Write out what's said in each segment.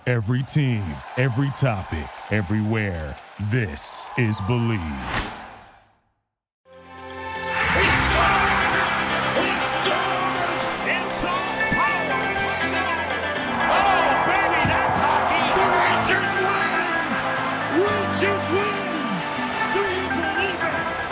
Every team, every topic, everywhere. This is Believe. He scores! He scores! It's all power! Oh, baby, that's hockey! The Rangers win! Rangers win! Do you believe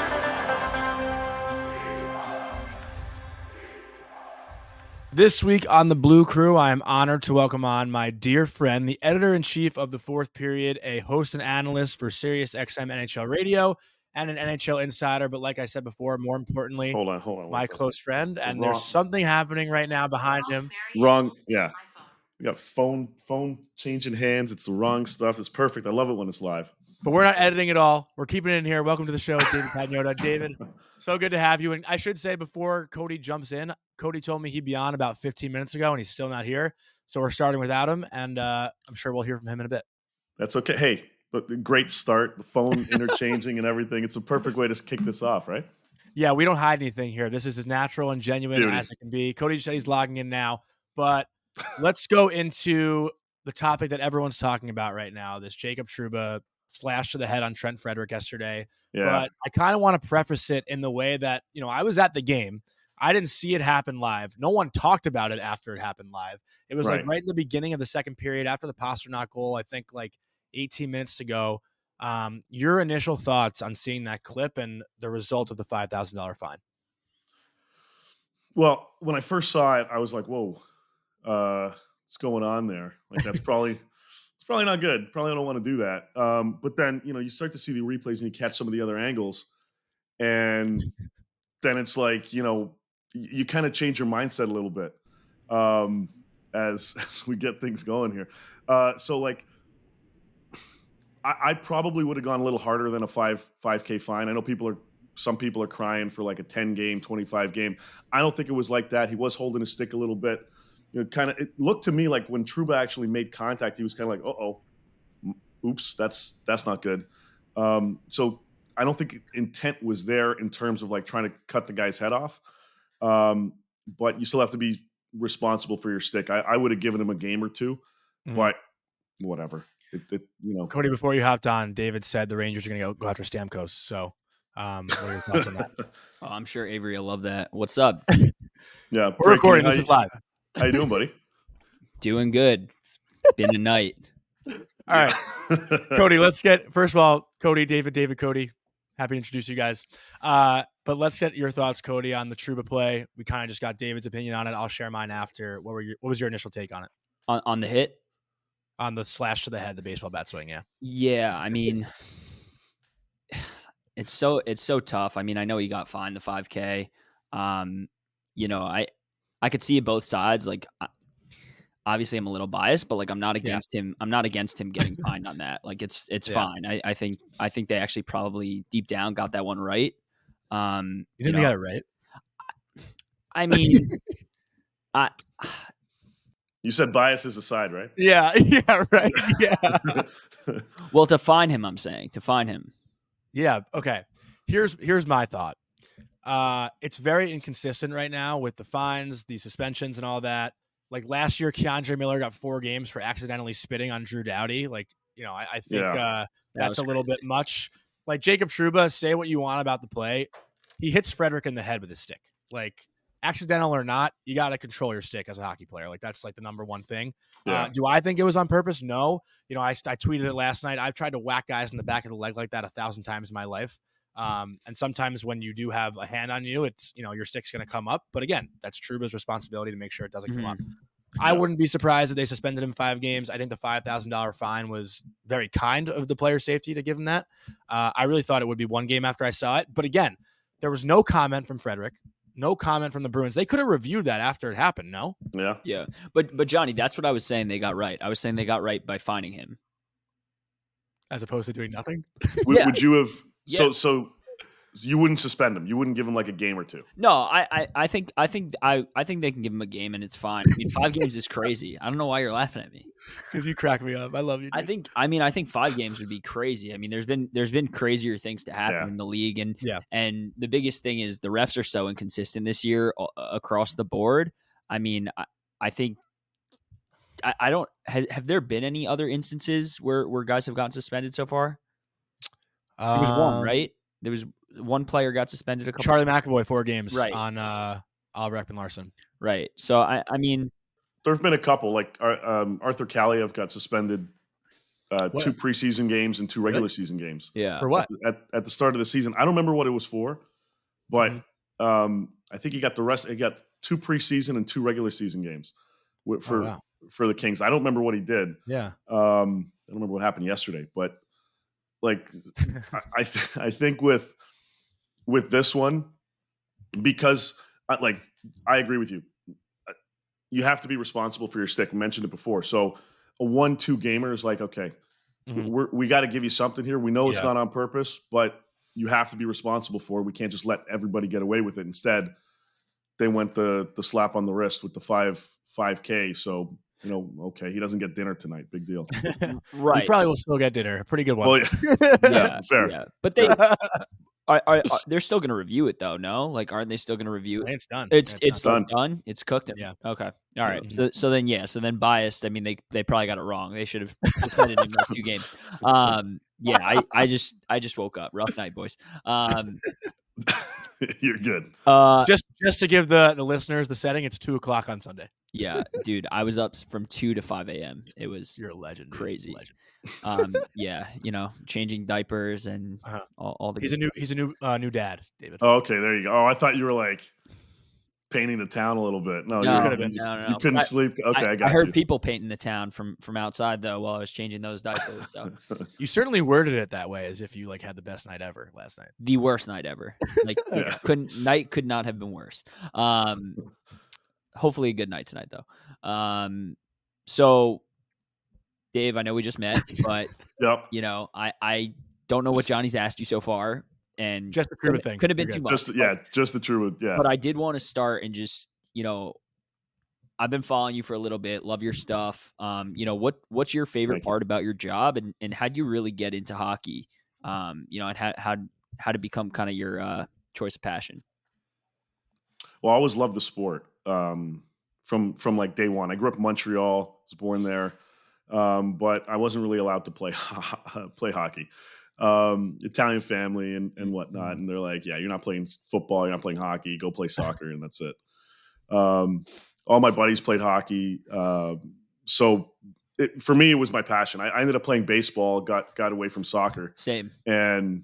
it? This week on the Blue Crew, I am honored to welcome on my dear friend, the editor-in-chief of the Fourth Period, a host and analyst for SiriusXM NHL Radio, and an NHL insider. But like I said before, more importantly, Hold on. my close friend. And Wrong. there's something happening right now behind him. Wrong. Yeah. We got phone changing hands. It's the wrong stuff. It's perfect. I love it when it's live. But we're not editing it all. We're keeping it in here. Welcome to the show, David Pagnotta. David, so good to have you. And I should say before Cody jumps in, Cody told me he'd be on about 15 minutes ago, and he's still not here. So we're starting without him, and I'm sure we'll hear from him in a bit. That's okay. Hey, but the great start, the phone interchanging and everything. It's a perfect way to kick this off, right? Yeah, we don't hide anything here. This is as natural and genuine Beauty. as it can be. Cody said he's logging in now, but let's go into the topic that everyone's talking about right now, this Jacob Trouba slash to the head on Trent Frederic yesterday. Yeah. But I kind of want to preface it in the way that, I was at the game. I didn't see it happen live. No one talked about it after it happened live. It was like right in the beginning of the second period after the Pastrnak goal, I think like 18 minutes to go. Your initial thoughts on seeing that clip and the result of the $5,000 fine? Well, when I first saw it, I was like, whoa, what's going on there? Like, that's probably it's probably not good. Probably don't want to do that. But then, you start to see the replays and you catch some of the other angles. And then it's like, you kind of change your mindset a little bit as we get things going here. So, like, I probably would have gone a little harder than a 5K fine. I know some people are crying for like a 10 game, 25 game. I don't think it was like that. He was holding his stick a little bit. It looked to me like when Trouba actually made contact, he was kind of like, oops, that's not good. So I don't think intent was there in terms of like trying to cut the guy's head off. But you still have to be responsible for your stick. I would have given him a game or two, but whatever. Cody, before you hopped on, David said the Rangers are going to go after Stamkos. So what are your thoughts on that? Oh, I'm sure Avery will love that. What's up? Yeah, we're recording. This is live. How you doing, buddy? Doing good. Been a night. All right. Cody, let's get, first of all, Cody, David, Cody. Happy to introduce you guys. But let's get your thoughts, Cody, on the Trouba play. We kind of just got David's opinion on it. I'll share mine after. What was your initial take on it? On the hit? On the slash to the head, the baseball bat swing, yeah. Yeah, I mean, it's so tough. I mean, I know he got fined the 5K. I could see both sides. Like, obviously, I'm a little biased, but like, I'm not against him. I'm not against him getting fined on that. Like, it's fine. I think they actually probably deep down got that one right. You think they got it right? I mean, You said biases aside, right? Yeah, right. Yeah. Well, to fine him, I'm saying to fine him. Yeah. Okay. Here's my thought. It's very inconsistent right now with the fines, the suspensions, and all that. Like last year, Keandre Miller got 4 games for accidentally spitting on Drew Doughty. Like, I think that's a little bit much. Like Jacob Trouba, say what you want about the play. He hits Frederic in the head with his stick. Like, accidental or not, you got to control your stick as a hockey player. Like, that's like the number one thing. Yeah. Do I think it was on purpose? No. I tweeted it last night. I've tried to whack guys in the back of the leg like that 1,000 times in my life. And sometimes when you do have a hand on you, it's, your stick's going to come up. But again, that's Trouba's responsibility to make sure it doesn't come up. I wouldn't be surprised if they suspended him 5 games. I think the $5,000 fine was very kind of the player safety to give him that. I really thought it would be 1 game after I saw it. But again, there was no comment from Frederic. No comment from the Bruins. They could have reviewed that after it happened, no? Yeah. But Johnny, that's what I was saying they got right. I was saying they got right by fining him. As opposed to doing nothing? Would you have Yeah. So you wouldn't suspend him? You wouldn't give him like a game or two? No, I think they can give him a game and it's fine. I mean, 5 games is crazy. I don't know why you're laughing at me. Because you crack me up. I love you, dude. I think 5 games would be crazy. I mean, there's been crazier things to happen in the league, and the biggest thing is the refs are so inconsistent this year across the board. I mean, I think I don't have there been any other instances where guys have gotten suspended so far? There was one, right? There was one player got suspended a couple. Charlie McAvoy 4 games Right. on Albrecht and Larson. Right. So I mean, there have been a couple. Like Arthur Kaliev got suspended 2 preseason games and 2 regular season games. Yeah. For what? At the start of the season, I don't remember what it was for, but I think he got the rest. He got 2 preseason and 2 regular season games for the Kings. I don't remember what he did. Yeah. I don't remember what happened yesterday, but like I think with this one, because I agree with you. You have to be responsible for your stick. We mentioned it before. So a 1-2 gamer is like, okay, we got to give you something here. We know it's not on purpose, but you have to be responsible for it. We can't just let everybody get away with it. Instead, they went the slap on the wrist with the 5K. So, okay, he doesn't get dinner tonight. Big deal. Right. He probably will still get dinner. A pretty good one. Well, yeah, fair. Yeah. But they are they're still going to review it though? No, like aren't they still going to review it? It's done. It's done. It's cooked. Yeah. Okay. All right. So then biased. I mean, they probably got it wrong. They should have suspended him like 2 games. Yeah. I just woke up. Rough night, boys. You're good. Just to give the listeners the setting, it's 2:00 on Sunday. Yeah, dude, I was up from 2 to 5 a.m. It was You're a legend. crazy. Dude. Legend. Yeah, changing diapers and all the. He's a new dad, David. Oh, okay, there you go. Oh, I thought you were like painting the town a little bit. No, you couldn't sleep. Okay, I got you. I heard people painting the town from outside though while I was changing those diapers. So you certainly worded it that way, as if you had the best night ever last night. The worst night ever. Like night could not have been worse. Hopefully a good night tonight though. So Dave, I know we just met, but I don't know what Johnny's asked you so far. And just the Truba thing could have been too much. Just the Truba. Yeah. But I did want to start and just, I've been following you for a little bit. Love your stuff. What's your favorite part about your job, and how do you really get into hockey? And how to become kind of your choice of passion. Well, I always loved the sport. From like day one. I grew up in Montreal. Was born there, but I wasn't really allowed to play hockey. Italian family and whatnot, and they're like, yeah, you're not playing football, you're not playing hockey, go play soccer, and that's it. All my buddies played hockey, so for me it was my passion. I ended up playing baseball, got away from soccer, same, and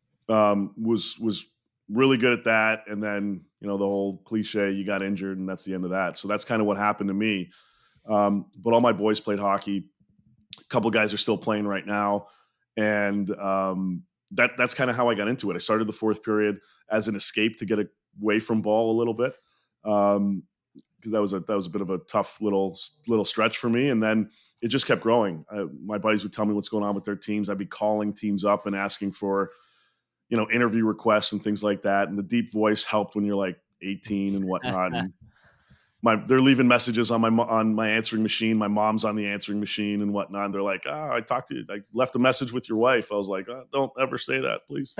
was really good at that. And then the whole cliche, you got injured and that's the end of that. So that's kind of what happened to me. But all my boys played hockey. A couple of guys are still playing right now. And that's kind of how I got into it. I started the 4th period as an escape to get away from ball a little bit, because that was a bit of a tough little stretch for me. And then it just kept growing. My buddies would tell me what's going on with their teams. I'd be calling teams up and asking for interview requests and things like that. And the deep voice helped when you're like 18 and whatnot. And they're leaving messages on my answering machine. My mom's on the answering machine and whatnot. And they're like, I talked to you. I left a message with your wife. I was like, don't ever say that, please.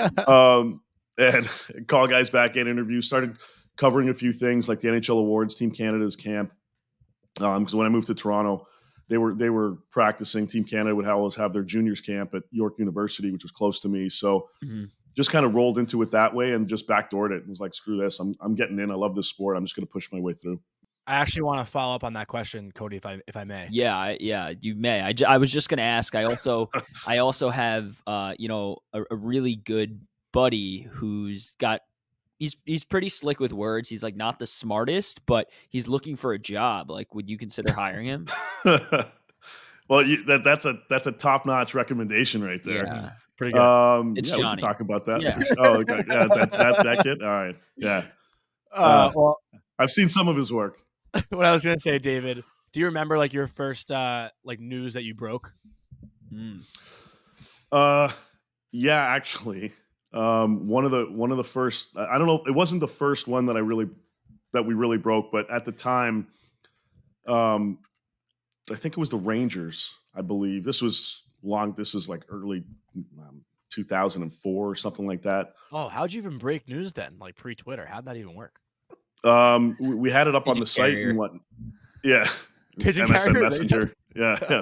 And call guys back in, interviews, started covering a few things like the NHL Awards, Team Canada's camp. Because when I moved to Toronto, they were practicing. Team Canada would always have their juniors camp at York University, which was close to me. So just kind of rolled into it that way and just backdoored it and was like, screw this. I'm getting in. I love this sport. I'm just going to push my way through. I actually want to follow up on that question, Cody, if I may. Yeah, you may. I was just going to ask. I also have a really good buddy who's got. He's pretty slick with words. He's like not the smartest, but he's looking for a job. Like, would you consider hiring him? Well, that's a top-notch recommendation right there. Yeah, pretty good. It's Johnny. Johnny. We can talk about that. Yeah. Oh, okay. Yeah, that's that kid. All right. Yeah. Well, I've seen some of his work. What I was going to say, David, do you remember like your first news that you broke? Yeah, actually. One of the first, I don't know, it wasn't the first one that we really broke, but at the time, I think it was the Rangers, I believe. This was like early 2004 or something like that. Oh, how'd you even break news then? Like pre-Twitter? How'd that even work? We had it up on the site and what? Yeah. Pigeon MSN carrier? Messenger. Yeah.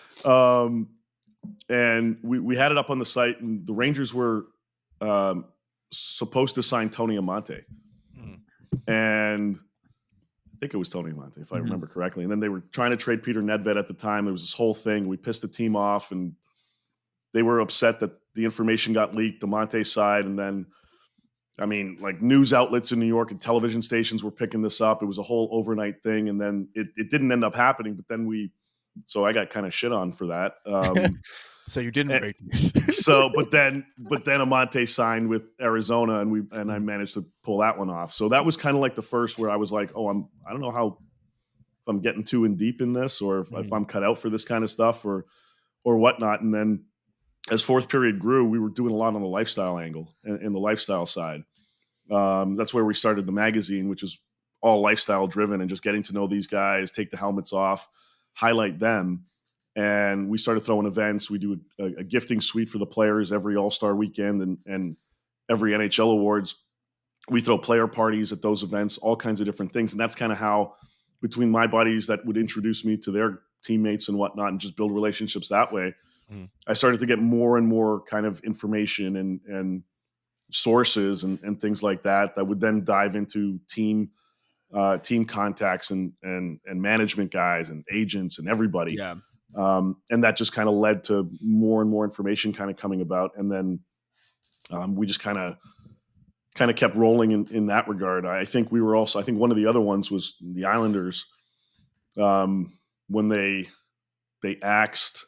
And we had it up on the site, and the Rangers were supposed to sign Tony Amonte. And I think it was Tony Amonte, if I remember correctly. And then they were trying to trade Peter Nedved at the time. There was this whole thing. We pissed the team off, and they were upset that the information got leaked, Amonte's side. And then, I mean, like news outlets in New York and television stations were picking this up. It was a whole overnight thing. And then it didn't end up happening. But then so I got kind of shit on for that. So you didn't break news. But then Amonte signed with Arizona, and I managed to pull that one off. So that was kind of like the first where I was like, oh, I don't know if I'm getting too in deep in this, or if I'm cut out for this kind of stuff or whatnot. And then as fourth period grew, we were doing a lot on the lifestyle angle and the lifestyle side. That's where we started the magazine, which is all lifestyle driven and just getting to know these guys, take the helmets off, highlight them. And we started throwing events. We do a gifting suite for the players every All-Star weekend and every NHL awards. We throw player parties at those events, all kinds of different things. And that's kind of how, between my buddies that would introduce me to their teammates and whatnot and just build relationships that way, I started to get more and more kind of information and sources and things like that would then dive into team contacts and management guys and agents and everybody. Yeah. And that just kind of led to more and more information kind of coming about. And then we just kind of kept rolling in that regard. I think one of the other ones was the Islanders when they axed,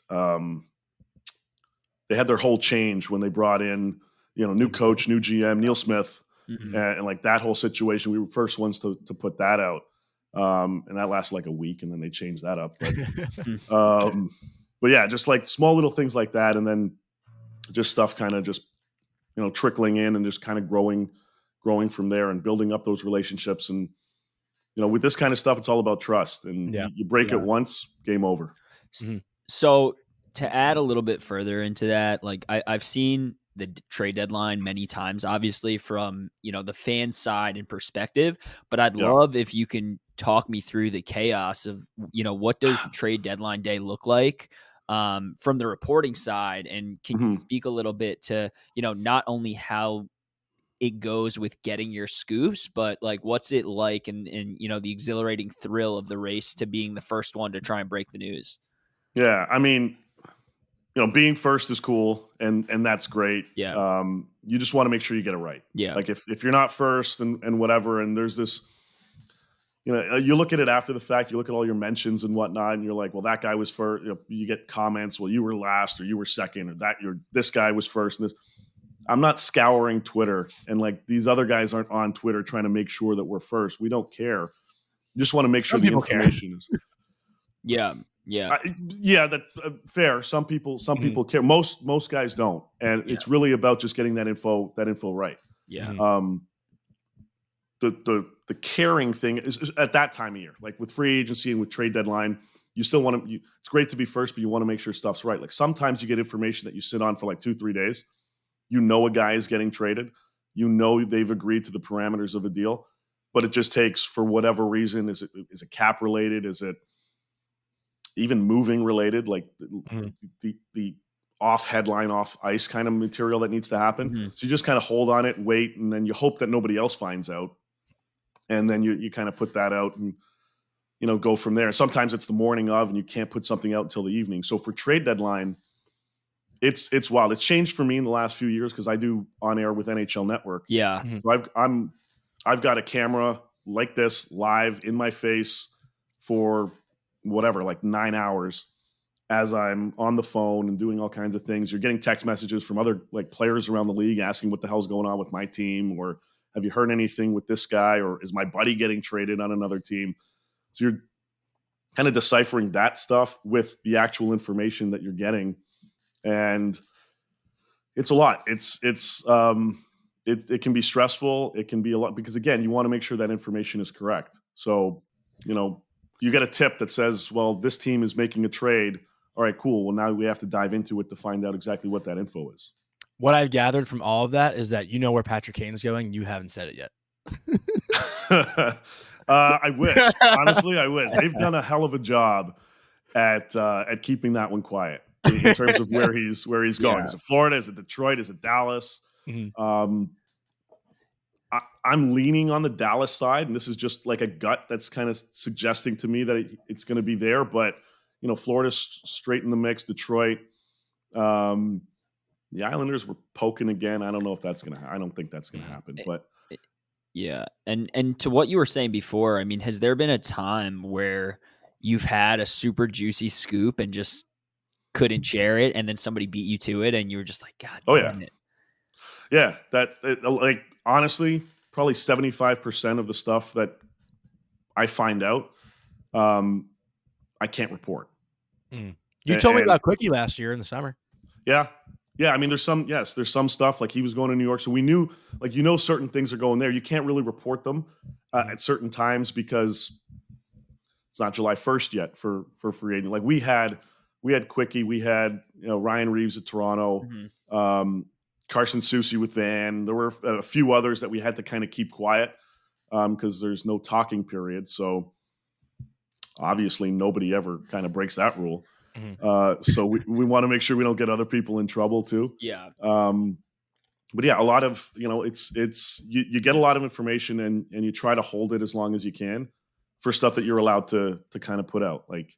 they had their whole change when they brought in, new coach, new GM, Neil Smith, and like that whole situation. We were first ones to put that out. And that lasted like a week, and then they changed that up. But yeah, just like small little things like that. And then just stuff kind of just, trickling in and just kind of growing from there and building up those relationships. And, with this kind of stuff, it's all about trust, and you break it once, game over. So to add a little bit further into that, like I've seen the trade deadline many times, obviously from, the fan side and perspective, but I'd love if you can talk me through the chaos of, what does trade deadline day look like from the reporting side? And can you speak a little bit to, not only how it goes with getting your scoops, but like, what's it like and the exhilarating thrill of the race to being the first one to try and break the news? Yeah. I mean, being first is cool and that's great. Yeah. You just want to make sure you get it right. Yeah. Like if you're not first and whatever, and there's this, you look at it after the fact, you look at all your mentions and whatnot, and you're like, well, that guy was first. You get comments, well, you were last or you were second, or this guy was first. And this, I'm not scouring Twitter, and like these other guys aren't on Twitter trying to make sure that we're first. We don't care. You just want to make sure the information is. Yeah. Yeah. That fair. Some people care. Most guys don't. And it's really about just getting that info right. Yeah. The caring thing is at that time of year, like with free agency and with trade deadline, you still want to, it's great to be first, but you want to make sure stuff's right. Like sometimes you get information that you sit on for like 2-3 days. A guy is getting traded. They've agreed to the parameters of a deal, but it just takes, for whatever reason, is it cap related? Is it even moving related, like the off headline, off ice kind of material that needs to happen. So you just kind of hold on it, wait, and then you hope that nobody else finds out. And then you kind of put that out and, go from there. Sometimes it's the morning of, and you can't put something out until the evening. So for trade deadline, it's wild. It's changed for me in the last few years because I do on air with NHL Network. Yeah. So I've got a camera like this live in my face for whatever, like 9 hours as I'm on the phone and doing all kinds of things. You're getting text messages from other like players around the league asking what the hell's going on with my team, or have you heard anything with this guy, or is my buddy getting traded on another team? So you're kind of deciphering that stuff with the actual information that you're getting. And it's a lot. It can be stressful. It can be a lot because, again, you want to make sure that information is correct. So, you get a tip that says, well, this team is making a trade. All right, cool. Well, now we have to dive into it to find out exactly what that info is. What I've gathered from all of that is that where Patrick Kane's going. You haven't said it yet. I wish. Honestly, I wish. They've done a hell of a job at keeping that one quiet in terms of where he's going. Yeah. Is it Florida? Is it Detroit? Is it Dallas? Mhm. I'm leaning on the Dallas side, and this is just like a gut that's kind of suggesting to me that it's going to be there. But Florida's straight in the mix. Detroit, the Islanders were poking again. I don't know if that's going to. I don't think that's going to happen. But yeah, and to what you were saying before, I mean, has there been a time where you've had a super juicy scoop and just couldn't share it, and then somebody beat you to it, and you were just like, God damn it. Yeah, like honestly, probably 75% of the stuff that I find out, I can't report. You told me about Quickie last year in the summer. Yeah. I mean, there's some stuff like he was going to New York, so we knew, like, certain things are going there. You can't really report them at certain times because it's not July 1st yet for free agent. Like we had Quickie, we had Ryan Reeves at Toronto. Carson Soucy with Van. There were a few others that we had to kind of keep quiet because there's no talking period. So obviously nobody ever kind of breaks that rule. So we want to make sure we don't get other people in trouble too. Yeah. But yeah, a lot of, it's you get a lot of information and you try to hold it as long as you can for stuff that you're allowed to kind of put out. Like,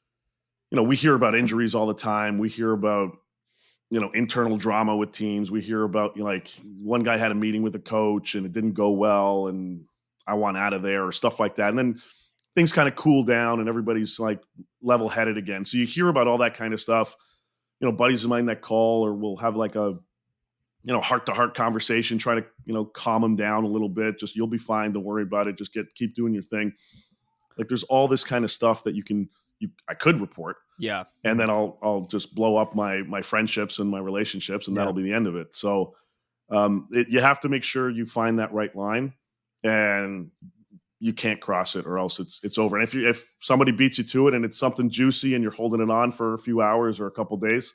we hear about injuries all the time. We hear about internal drama with teams. We hear about, like, one guy had a meeting with a coach and it didn't go well and I want out of there or stuff like that. And then things kind of cool down and everybody's like level headed again. So you hear about all that kind of stuff, buddies of mine that call or we'll have like a, heart to heart conversation, try to, calm them down a little bit. Just, you'll be fine. Don't worry about it. Just keep doing your thing. Like there's all this kind of stuff that I could report. Yeah. And then I'll just blow up my friendships and my relationships and that'll be the end of it. So you have to make sure you find that right line and you can't cross it or else it's over. And if somebody beats you to it and it's something juicy and you're holding it on for a few hours or a couple days,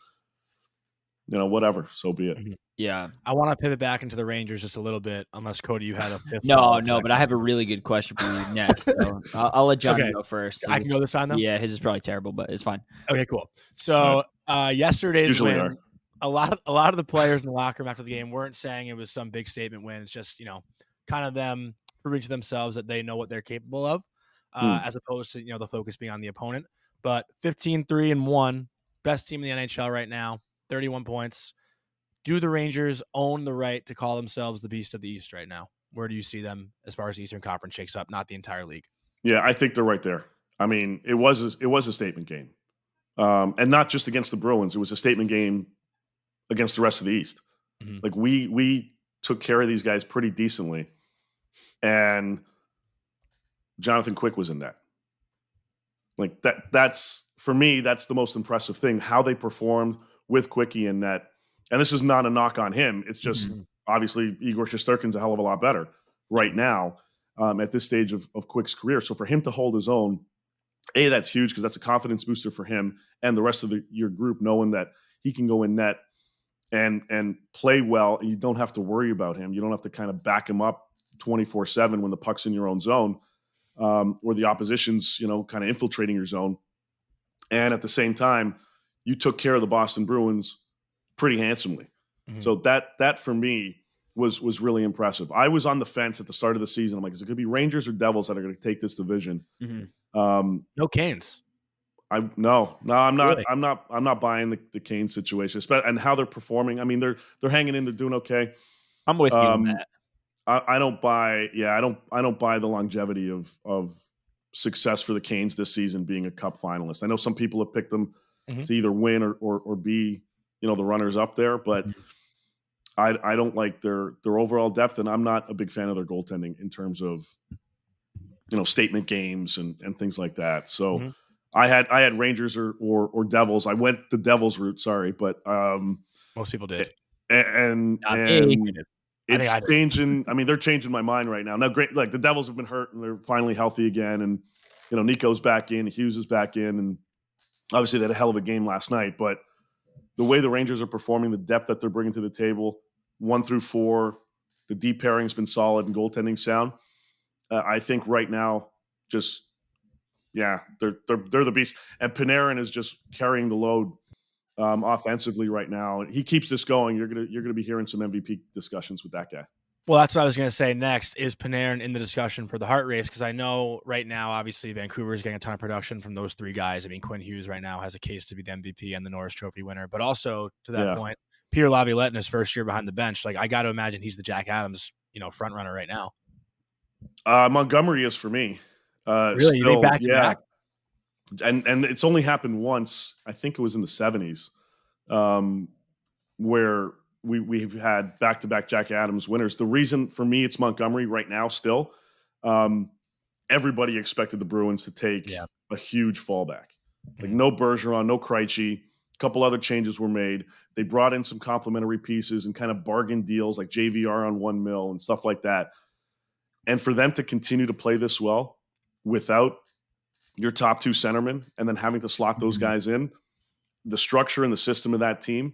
whatever, so be it. Yeah. I want to pivot back into the Rangers just a little bit, unless Cody, you had a fifth. No, but I have a really good question for you next. So I'll let John go first. I can go this time though? Yeah, his is probably terrible, but it's fine. Okay, cool. So yesterday's win, a lot of the players in the locker room after the game weren't saying it was some big statement win. It's just, kind of them proving to themselves that they know what they're capable of, as opposed to, the focus being on the opponent. But 15-3-1, best team in the NHL right now, 31 points. Do the Rangers own the right to call themselves the beast of the East right now? Where do you see them as far as the Eastern Conference shakes up, not the entire league? Yeah, I think they're right there. I mean, it was a statement game. And not just against the Bruins. It was a statement game against the rest of the East. Mm-hmm. Like we took care of these guys pretty decently. And Jonathan Quick was in that. Like that's for me, that's the most impressive thing, how they performed with Quickie in net. And this is not a knock on him. It's just obviously Igor Shesterkin's a hell of a lot better right now at this stage of Quick's career. So for him to hold his own, that's huge because that's a confidence booster for him and the rest of your group, knowing that he can go in net and play well. And you don't have to worry about him. You don't have to kind of back him up 24/7 when the puck's in your own zone or the opposition's, kind of infiltrating your zone. And at the same time, you took care of the Boston Bruins pretty handsomely. Mm-hmm. So that for me was really impressive. I was on the fence at the start of the season. I'm like, is it going to be Rangers or Devils that are going to take this division? Mm-hmm. No Canes. No, I'm not. Really? I'm not buying the Canes situation, and how they're performing. I mean, they're hanging in. They're doing okay. I'm with you on that. I don't buy. Yeah, I don't buy the longevity of success for the Canes this season being a Cup finalist. I know some people have picked them to either win or be, the runners up there, but I don't like their overall depth, and I'm not a big fan of their goaltending in terms of statement games and things like that. So I had Rangers or Devils. I went the Devils route. Sorry, but most people did, and it's changing. I mean, they're changing my mind right now. Now, great, like the Devils have been hurt and they're finally healthy again, and Nico's back in, Hughes is back in, and obviously they had a hell of a game last night. But the way the Rangers are performing, the depth that they're bringing to the table, 1 through 4, the deep pairing's been solid and goaltending sound. I think right now, just they're the beast, and Panarin is just carrying the load offensively right now. He keeps this going. You're gonna be hearing some MVP discussions with that guy. Well, that's what I was going to say next. Is Panarin in the discussion for the Hart race? Because I know right now, obviously, Vancouver is getting a ton of production from those three guys. I mean, Quinn Hughes right now has a case to be the MVP and the Norris Trophy winner. But also, to that point, Peter Laviolette in his first year behind the bench, like I got to imagine he's the Jack Adams, front runner right now. Montgomery is for me. Really? Still, they back to back? And it's only happened once. I think it was in the 70s, where we've had back-to-back Jack Adams winners. The reason for me it's Montgomery right now still, everybody expected the Bruins to take a huge fallback. Like no Bergeron, no Krejci. A couple other changes were made. They brought in some complementary pieces and kind of bargain deals like JVR on $1 million and stuff like that. And for them to continue to play this well without your top two centermen and then having to slot those guys in, the structure and the system of that team,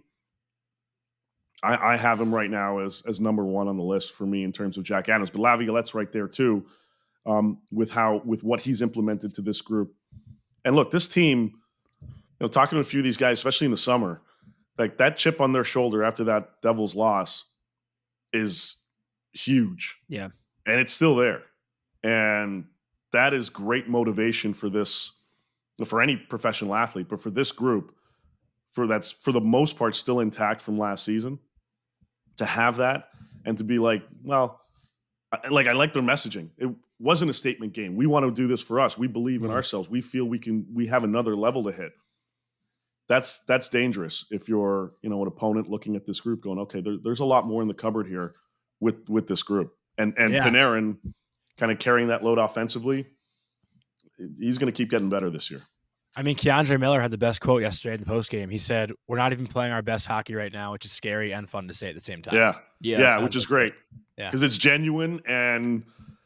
I have him right now as number one on the list for me in terms of Jack Adams. But Laviolette's right there too, with what he's implemented to this group. And look, this team, talking to a few of these guys, especially in the summer, like that chip on their shoulder after that Devils loss is huge. Yeah. And it's still there. And that is great motivation for any professional athlete, but for this group, that's for the most part still intact from last season, to have that and to be like, well, I like their messaging. It wasn't a statement game. We want to do this for us. We believe in ourselves. We feel we have another level to hit. That's dangerous if you're, an opponent looking at this group going, okay, there's a lot more in the cupboard here with this group. And Panarin kind of carrying that load offensively, he's going to keep getting better this year. I mean, Keandre Miller had the best quote yesterday in the postgame. He said, "We're not even playing our best hockey right now," which is scary and fun to say at the same time. Yeah, which is great. Yeah, because it's genuine, and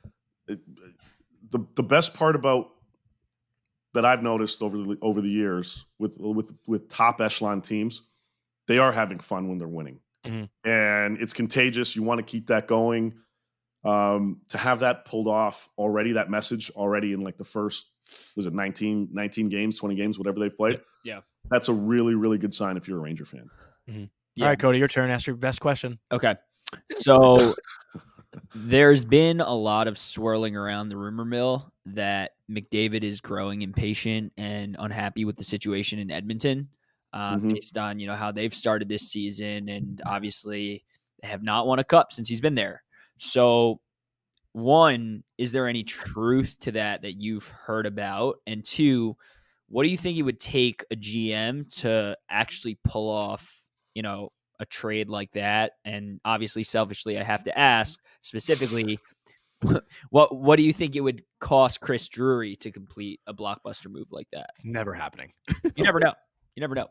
the best part about that I've noticed over the years with top echelon teams, they are having fun when they're winning, and it's contagious. You want to keep that going. To have that pulled off already, that message already in like the first, was it 19 games, 20 games, whatever they've played? Yeah. That's a really, really good sign if you're a Ranger fan. Mm-hmm. Yeah. All right, Cody, your turn. Ask your best question. Okay. So there's been a lot of swirling around the rumor mill that McDavid is growing impatient and unhappy with the situation in Edmonton, based on, how they've started this season. And obviously they have not won a cup since he's been there. So, one, is there any truth to that you've heard about? And two, what do you think it would take a GM to actually pull off, a trade like that? And obviously, selfishly, I have to ask specifically, what do you think it would cost Chris Drury to complete a blockbuster move like that? It's never happening. You never know. You never know.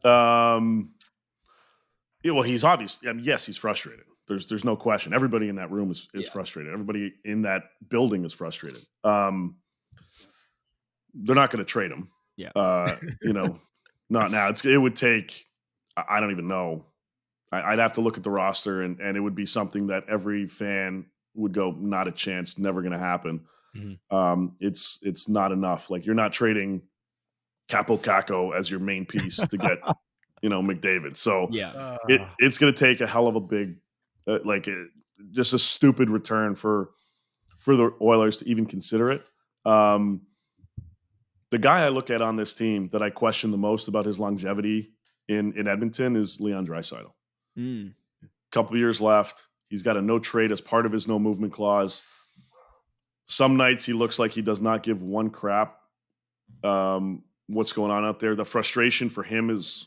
Well, he's obvious. I mean, yes, he's frustrated. There's no question. Everybody in that room is frustrated. Everybody in that building is frustrated. They're not going to trade him. Yeah. Not now. It would take, I don't even know. I'd have to look at the roster and it would be something that every fan would go, not a chance, never going to happen. Mm-hmm. It's not enough. Like, you're not trading Capo Caco as your main piece to get, McDavid. So it's going to take a hell of a big, just a stupid return for the Oilers to even consider it. The guy I look at on this team that I question the most about his longevity in Edmonton is Leon Draisaitl. Couple of years left. He's got a no trade as part of his no movement clause. Some nights he looks like he does not give one crap what's going on out there. The frustration for him is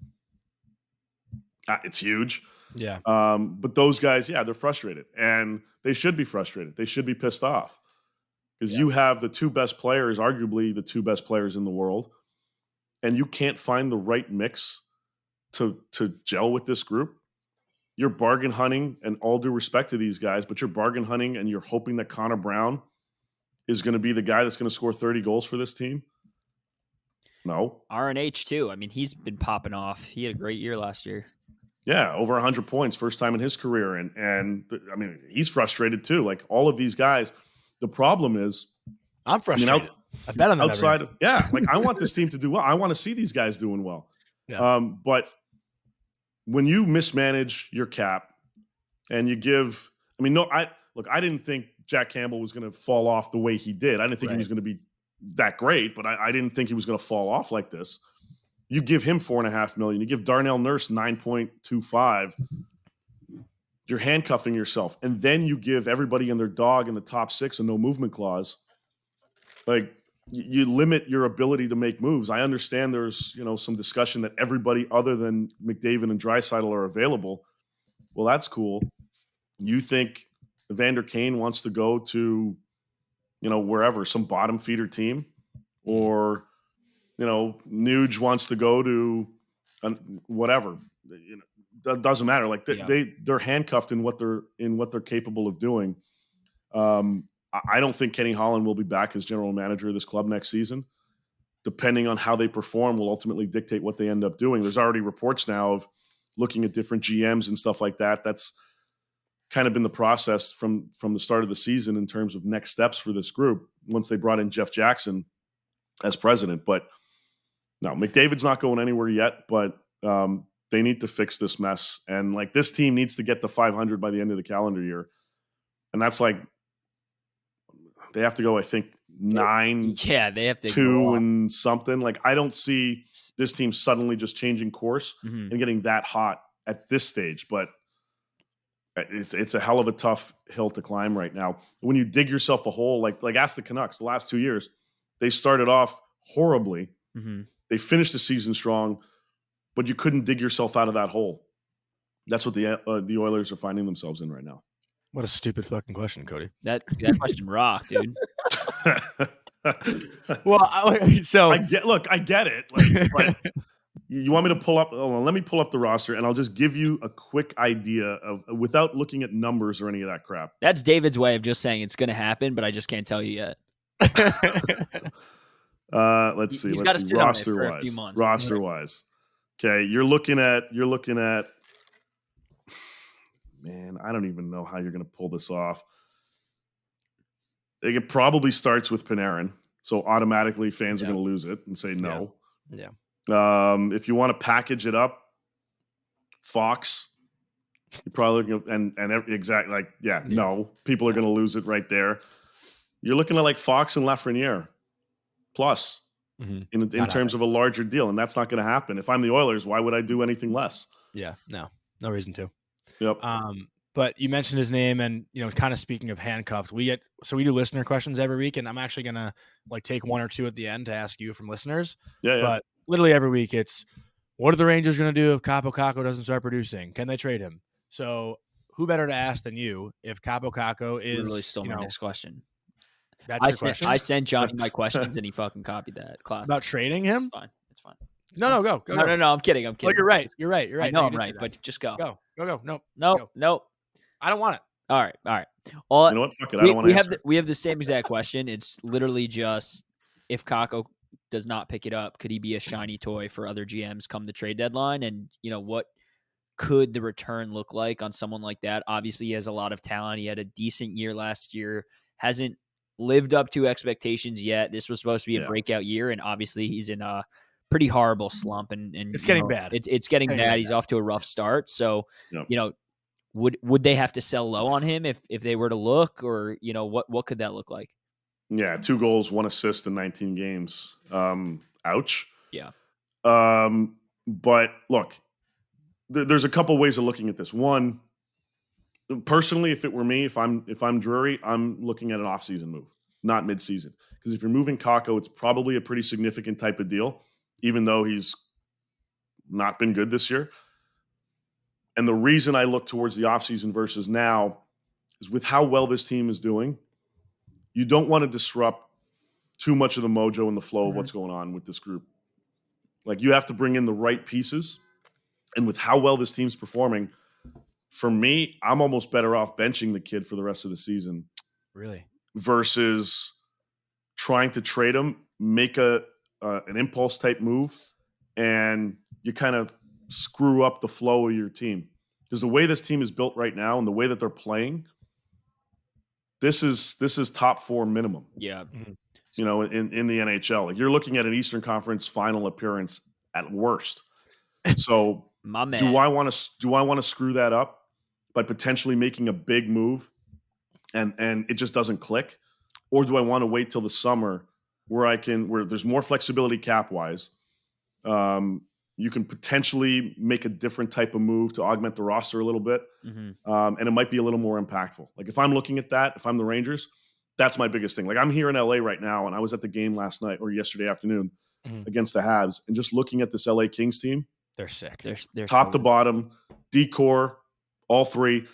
it's huge. Yeah. But those guys, they're frustrated, and they should be frustrated. They should be pissed off because you have the two best players, arguably the two best players in the world, and you can't find the right mix to gel with this group. You're bargain hunting, and all due respect to these guys, but you're bargain hunting and you're hoping that Connor Brown is going to be the guy that's going to score 30 goals for this team. No. RNH too. I mean, he's been popping off. He had a great year last year. Yeah, over 100 points, first time in his career. And I mean, he's frustrated too. Like, all of these guys, The problem is, I'm frustrated. I bet on them outside. Like I want this team to do well. I want to see these guys doing well. Yeah. But when you mismanage your cap and you give, I didn't think Jack Campbell was going to fall off the way he did. I didn't think he was going to be that great, but I didn't think he was going to fall off like this. You give him $4.5 million. You give Darnell Nurse 9.25. You're handcuffing yourself, and then you give everybody and their dog in the top 6 a no movement clause. Like you limit your ability to make moves. I understand there's some discussion that everybody other than McDavid and Draisaitl are available. Well, that's cool. You think Evander Kane wants to go to wherever, some bottom feeder team, or Nuge wants to go to whatever. That doesn't matter. Like they're handcuffed in what they're capable of doing. I don't think Kenny Holland will be back as general manager of this club next season. Depending on how they perform will ultimately dictate what they end up doing. There's already reports now of looking at different GMs and stuff like that. That's kind of been the process from the start of the season in terms of next steps for this group once they brought in Jeff Jackson as president. But no, McDavid's not going anywhere yet, but they need to fix this mess. And like this team needs to get to 500 by the end of the calendar year. And that's like, they have to go, I think, 9-2 they have to and something. Like I don't see this team suddenly just changing course and getting that hot at this stage, but it's a hell of a tough hill to climb right now. When you dig yourself a hole, like ask the Canucks the last 2 years, they started off horribly. They finished the season strong, but you couldn't dig yourself out of that hole. That's what the Oilers are finding themselves in right now. What a stupid fucking question, Cody. That question rocked, dude. Well, I get it. Like, but you want me to pull up? Let me pull up the roster, and I'll just give you a quick idea of without looking at numbers or any of that crap. That's David's way of just saying it's going to happen, but I just can't tell you yet. Let's see. Let's see. Roster wise. Roster wise. Okay, you're looking at. Man, I don't even know how you're going to pull this off. It probably starts with Panarin, so automatically fans are going to lose it and say no. Yeah. If you want to package it up, Fox, you're probably looking at, no, people are going to lose it right there. You're looking at like Fox and Lafreniere plus in terms of a larger deal, and that's not going to happen. If I'm the Oilers, why would I do anything less? Yeah, no reason to. Yep. But you mentioned his name, and kind of speaking of handcuffed, we do listener questions every week, and I'm actually gonna take one or two at the end to ask you from listeners. Yeah. But literally every week, it's what are the Rangers gonna do if Kaapo Kakko doesn't start producing? Can they trade him? So who better to ask than you if Kaapo Kakko is literally stole my next question. That's your question? I sent Johnny my questions, and he fucking copied that. Class about trading him. It's fine. No, go. No, I'm kidding. Well, you're right. I know I'm right, but just go. Go. No. I don't want it. All right. You know what? Fuck it. I don't want to answer. We have the same exact question. It's literally just if Kakko does not pick it up, could he be a shiny toy for other GMs come the trade deadline? And what could the return look like on someone like that? Obviously, he has a lot of talent. He had a decent year last year. Hasn't lived up to expectations yet. This was supposed to be a breakout year, and obviously he's in a pretty horrible slump. And it's getting bad. It's getting bad. He's off to a rough start. So would they have to sell low on him if they were to look, or what could that look like? Yeah, 2 goals, 1 assist in 19 games. Ouch. Yeah. But look, there's a couple ways of looking at this. One, personally, if it were me, if I'm Drury, I'm looking at an off-season move, not mid-season. Because if you're moving Kakko, it's probably a pretty significant type of deal, even though he's not been good this year. And the reason I look towards the offseason versus now is with how well this team is doing, you don't want to disrupt too much of the mojo and the flow of what's going on with this group. Like, you have to bring in the right pieces. And with how well this team's performing, for me, I'm almost better off benching the kid for the rest of the season. Really? Versus trying to trade him, make an impulse type move, and you kind of screw up the flow of your team. Because the way this team is built right now and the way that they're playing, this is top 4 minimum. Yeah. You know, in the NHL, like you're looking at an Eastern Conference final appearance at worst. So My man. do I want to screw that up by potentially making a big move and it just doesn't click? Or do I want to wait till the summer where there's more flexibility cap wise? You can potentially make a different type of move to augment the roster a little bit. And it might be a little more impactful. Like if I'm looking at that, if I'm the Rangers, that's my biggest thing. Like I'm here in LA right now and I was at the game last night or yesterday afternoon against the Habs and just looking at this LA Kings team. They're sick. They're Top to bottom, decor, all three.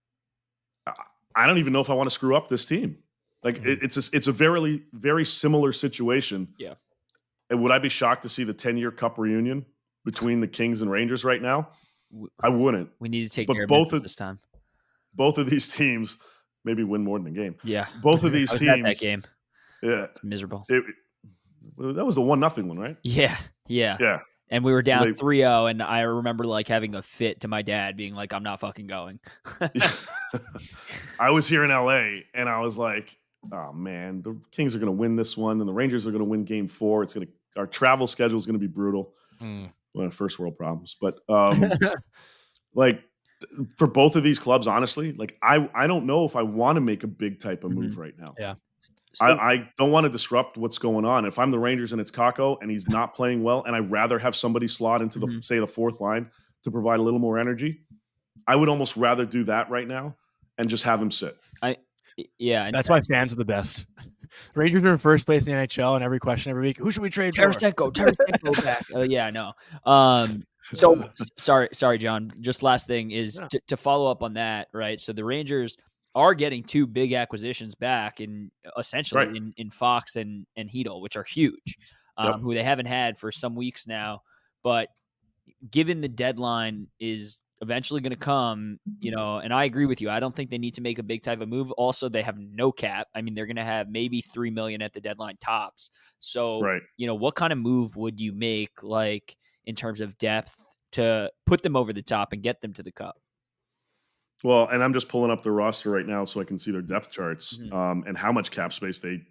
I don't even know if I want to screw up this team. Like it's a very, very similar situation. Yeah. And would I be shocked to see the 10-year Cup reunion between the Kings and Rangers right now? I wouldn't. We need to take But care of both business this time. Both of these teams maybe win more than a game. Yeah. Both of these I was teams. at that game. Yeah. It's miserable. That was the 1-0 one, right? Yeah. And we were down 3-0, and I remember like having a fit to my dad being like, I'm not fucking going. I was here in LA and I was like, oh man, the Kings are going to win this one and the Rangers are going to win game 4. Our travel schedule is going to be brutal. One of first world problems. But like for both of these clubs, honestly, like I don't know if I want to make a big type of move right now. Yeah. So, I don't want to disrupt what's going on. If I'm the Rangers and it's Kakko and he's not playing well, and I'd rather have somebody slot into the fourth line to provide a little more energy, I would almost rather do that right now and just have him sit. That's why fans are the best. Rangers are in first place in the NHL, and every question every week: who should we trade for? Tarasenko back. Yeah, I know. So sorry, John. Just last thing is to follow up on that, right? So the Rangers are getting 2 big acquisitions back in essentially in Fox and Hedl, which are huge, who they haven't had for some weeks now. But given the deadline is eventually going to come, you know, and I agree with you. I don't think they need to make a big type of move. Also, they have no cap. I mean, they're going to have maybe $3 million at the deadline tops. So, you know, what kind of move would you make, like in terms of depth, to put them over the top and get them to the Cup? Well, and I'm just pulling up their roster right now so I can see their depth charts and how much cap space they,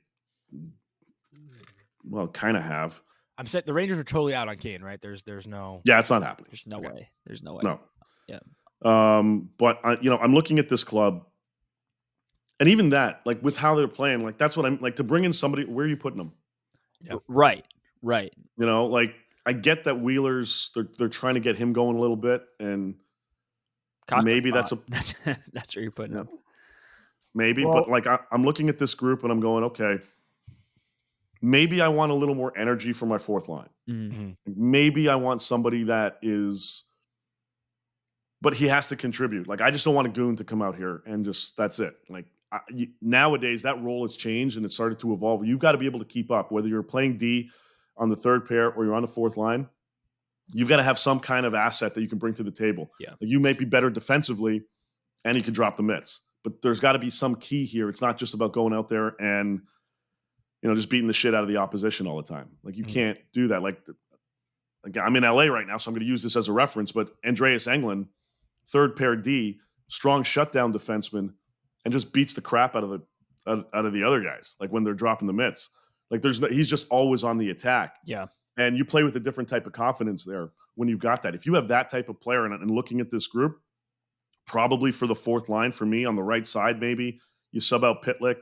kind of have. I'm saying the Rangers are totally out on Kane, right? There's no. Yeah, it's not happening. There's no way. There's no way. No. Yeah. But I'm looking at this club, and even that, like with how they're playing, like that's what I'm like to bring in somebody. Where are you putting them? Yep. Right. You know, like I get that Wheeler's they're trying to get him going a little bit, and maybe that's where you're putting him. Maybe, but like I'm looking at this group and I'm going, okay, maybe I want a little more energy for my fourth line. Mm-hmm. Maybe I want somebody that is. But he has to contribute. Like, I just don't want a goon to come out here and just, that's it. Like, nowadays, that role has changed and it started to evolve. You've got to be able to keep up. Whether you're playing D on the third pair or you're on the fourth line, you've got to have some kind of asset that you can bring to the table. Yeah. Like, you may be better defensively and you can drop the mitts. But there's got to be some key here. It's not just about going out there and, you know, just beating the shit out of the opposition all the time. Like, you can't do that. Like, I'm in LA right now, so I'm going to use this as a reference, but Andreas Englund, third pair D, strong shutdown defenseman, and just beats the crap out of the other guys. Like when they're dropping the mitts, like he's just always on the attack. Yeah, and you play with a different type of confidence there when you've got that. If you have that type of player, and looking at this group, probably for the fourth line for me on the right side, maybe you sub out Pitlick.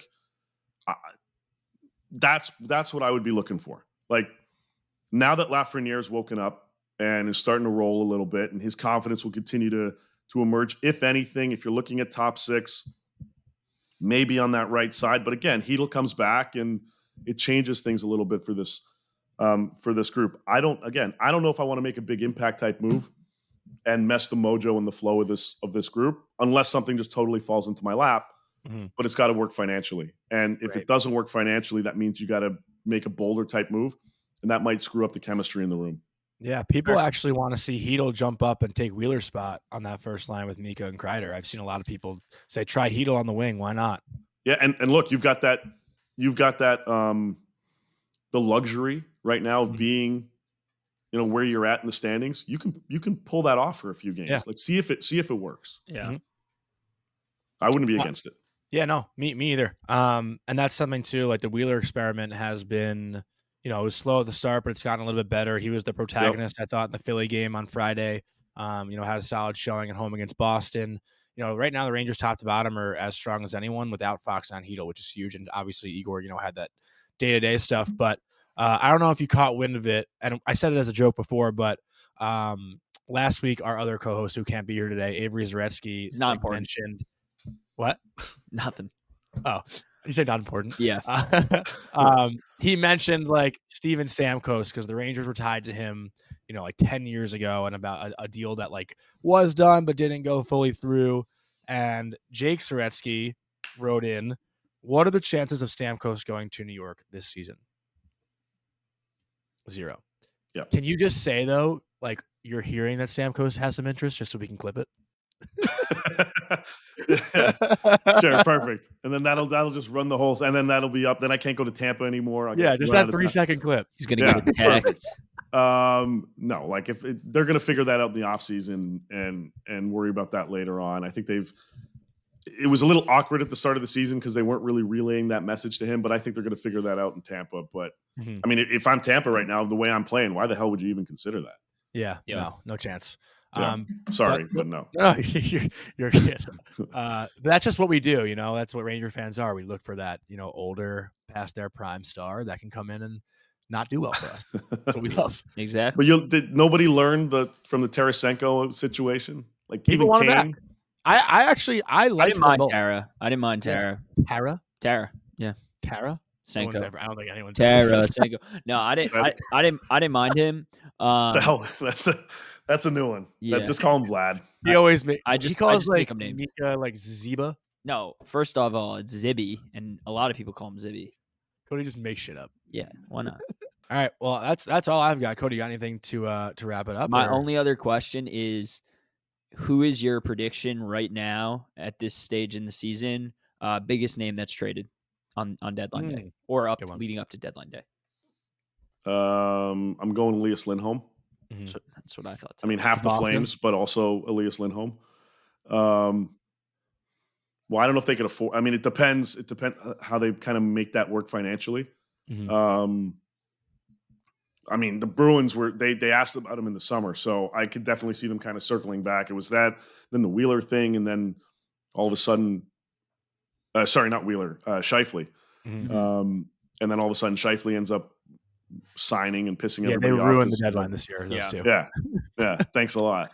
That's what I would be looking for. Like now that Lafreniere's woken up and is starting to roll a little bit, and his confidence will continue to emerge. If anything, if you're looking at top 6, maybe on that right side. But again, Hedl comes back and it changes things a little bit for this group. I don't know if I want to make a big impact type move and mess the mojo and the flow of this group, unless something just totally falls into my lap. But it's got to work financially. And if it doesn't work financially, that means you got to make a bolder type move, and that might screw up the chemistry in the room. Yeah, people actually want to see Hedl jump up and take Wheeler's spot on that first line with Mika and Kreider. I've seen a lot of people say, try Hedl on the wing. Why not? Yeah, and look, you've got that the luxury right now of being, you know, where you're at in the standings. You can pull that off for a few games. Yeah. Like see if it works. Yeah. I wouldn't be against it. Yeah, no, me either. And that's something too. Like the Wheeler experiment has been, it was slow at the start, but it's gotten a little bit better. He was the protagonist, I thought, in the Philly game on Friday. Had a solid showing at home against Boston. Right now the Rangers top to bottom are as strong as anyone without Fox on Hedel, which is huge. And obviously Igor, had that day-to-day stuff. But I don't know if you caught wind of it. And I said it as a joke before, but last week our other co-host who can't be here today, Avery Zaretsky, He's not important. mentioned what? Nothing. Oh, you say not important. Yeah. He mentioned like Steven Stamkos because the Rangers were tied to him, like 10 years ago, and about a deal that like was done but didn't go fully through. And Jake Zaretsky wrote in, "What are the chances of Stamkos going to New York this season?" 0. Yeah. Can you just say though, like you're hearing that Stamkos has some interest, just so we can clip it? Sure, perfect. And then that'll just run the whole, and then that'll be up. Then I can't go to Tampa anymore. Just that 3-second clip. He's gonna get a text. No, like they're gonna figure that out in the offseason and worry about that later on. I think it was a little awkward at the start of the season because they weren't really relaying that message to him, but I think they're gonna figure that out in Tampa. But I mean, if I'm Tampa right now, the way I'm playing, why the hell would you even consider that? Yeah. No chance. Yeah. Sorry, but no. No, you're kidding. That's just what we do. That's what Ranger fans are. We look for that, older, past their prime star that can come in and not do well for us. That's what we love. Exactly. But did nobody learn from the Tarasenko situation? Like people even want him Kane? back. I didn't mind Tara. I didn't mind Tara. Tara. Yeah. Tara. Senko. I don't think anyone's Tarasenko. No, I didn't mind him. The hell, that's a new one. Yeah. Just call him Vlad. He always he calls make him names. Mika like Ziba. No, first of all, it's Zibby, and a lot of people call him Zibby. Cody just makes shit up. Yeah, why not? All right, well that's all I've got. Cody, you got anything to wrap it up? My only other question is, who is your prediction right now at this stage in the season? Biggest name that's traded on deadline day or leading up to deadline day? I'm going Elias Lindholm. Mm-hmm. So that's what I thought. I mean, half the Flames, but also Elias Lindholm. Well, I don't know if they could afford. I mean, it depends. It depends how they kind of make that work financially. Mm-hmm. I mean, the Bruins they asked about him in the summer, so I could definitely see them kind of circling back. It was that, then the Wheeler thing, and then all of a sudden, sorry, not Wheeler, Scheifele. Mm-hmm. And then all of a sudden, Scheifele ends up signing and pissing everybody off. They ruined the deadline this year. Those two. Yeah. Thanks a lot.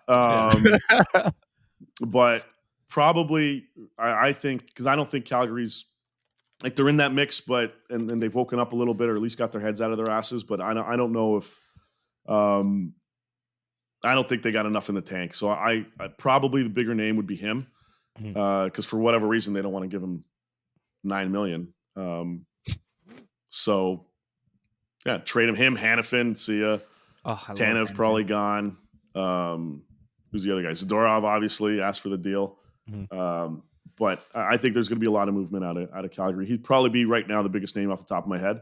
But probably, I think, because I don't think Calgary's like they're in that mix, but and they've woken up a little bit, or at least got their heads out of their asses. But I don't know if I don't think they got enough in the tank. So I probably the bigger name would be him, because for whatever reason they don't want to give him $9 million. So yeah, trade him. Hanifin, see ya. Tanev probably gone. Who's the other guy? Zadorov obviously asked for the deal. But I think there's going to be a lot of movement out of Calgary. He'd probably be right now the biggest name off the top of my head.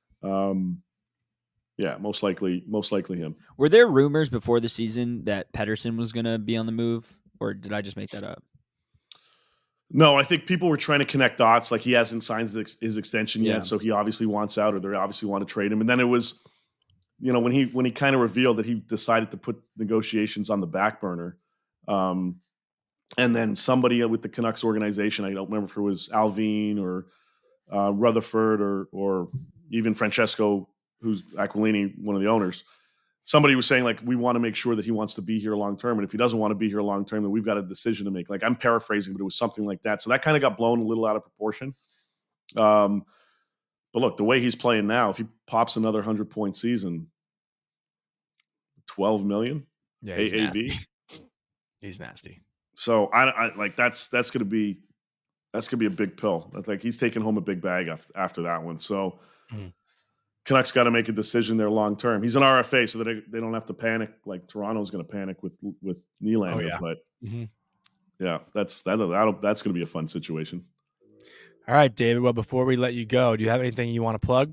Yeah, most likely him. Were there rumors before the season that Pettersson was going to be on the move, or did I just make that up? No, I think people were trying to connect dots. Like he hasn't signed his extension yet, so he obviously wants out, or they obviously want to trade him. And then it was, when he kind of revealed that he decided to put negotiations on the back burner. And then somebody with the Canucks organization, I don't remember if it was Alvin or Rutherford or even Francesco, who's Aquilini, one of the owners. Somebody was saying, like, we want to make sure that he wants to be here long term. And if he doesn't want to be here long term, then we've got a decision to make. Like, I'm paraphrasing, but it was something like that. So that kind of got blown a little out of proportion. But look, the way he's playing now, if he pops another 100-point season, $12 million AAV. He's nasty. So I like that's going to be a big pill. That's like he's taking home a big bag after that one. So Canucks got to make a decision there long term. He's an RFA, so that they don't have to panic like Toronto's going to panic with Nylander. Oh, yeah. But yeah, that's going to be a fun situation. All right, David. Well, before we let you go, do you have anything you want to plug?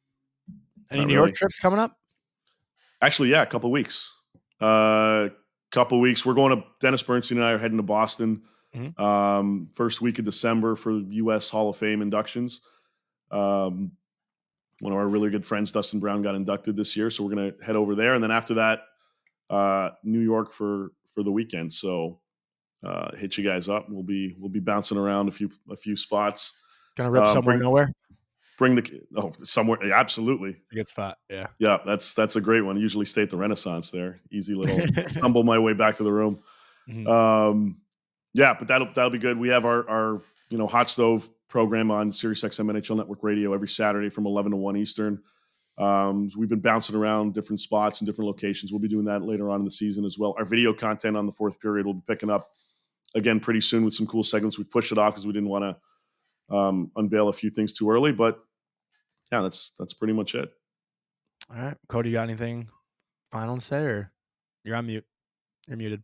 Any New York trips coming up? Actually, yeah, a couple of weeks. Couple couple weeks. We're going to Dennis Bernstein and I are heading to Boston first week of December for U.S. Hall of Fame inductions. One of our really good friends, Dustin Brown, got inducted this year, so we're going to head over there. And then after that, New York for the weekend. So hit you guys up. We'll be bouncing around a few spots. Gonna rip somewhere nowhere. Somewhere. Yeah, absolutely. A good spot. Yeah. Yeah. That's a great one. I usually stay at the Renaissance there. Easy little stumble my way back to the room. Mm-hmm. Yeah, but that'll be good. We have our Hot Stove program on SiriusXM NHL Network Radio every Saturday from 11 to 1 Eastern. We've been bouncing around different spots and different locations. We'll be doing that later on in the season as well. Our video content on the fourth period will be picking up again pretty soon with some cool segments. We pushed it off because we didn't want to unveil a few things too early, but yeah, that's pretty much it. All right, Cody, you got anything final to say, or you're on mute? You're muted.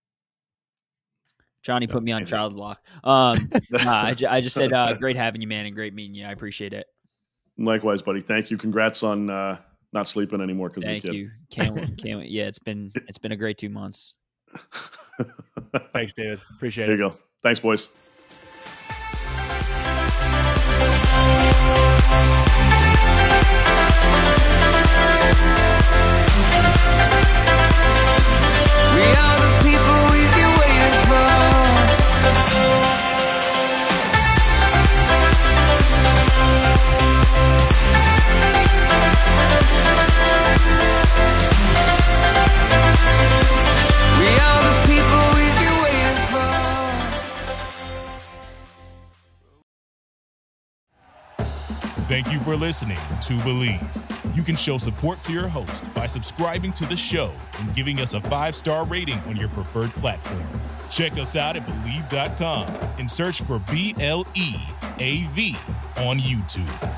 Johnny put me on child block. I just said, great having you, man, and great meeting you. I appreciate it. Likewise, buddy. Thank you. Congrats on not sleeping anymore. Thank you. Can't wait. Yeah, it's been a great 2 months. Thanks, David. Appreciate it. There you go. Thanks, boys. We are the people we've been waiting for. We are the people we've been waiting for. Thank you for listening to Believe. You can show support to your host by subscribing to the show and giving us a 5-star rating on your preferred platform. Check us out at Believe.com and search for BLEAV on YouTube.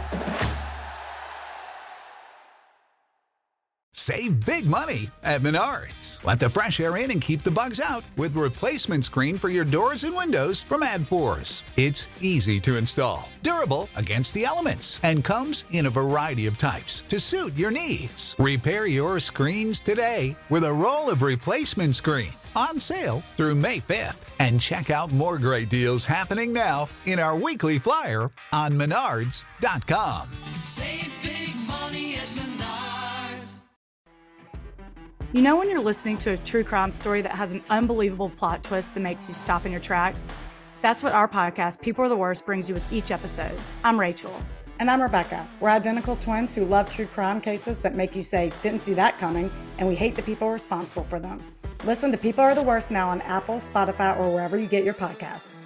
Save big money at Menards. Let the fresh air in and keep the bugs out with replacement screen for your doors and windows from AdForce. It's easy to install, durable against the elements, and comes in a variety of types to suit your needs. Repair your screens today with a roll of replacement screen on sale through May 5th. And check out more great deals happening now in our weekly flyer on Menards.com. Save big money at Menards. You know when you're listening to a true crime story that has an unbelievable plot twist that makes you stop in your tracks? That's what our podcast, People Are the Worst, brings you with each episode. I'm Rachel. And I'm Rebecca. We're identical twins who love true crime cases that make you say, didn't see that coming, and we hate the people responsible for them. Listen to People Are the Worst now on Apple, Spotify, or wherever you get your podcasts.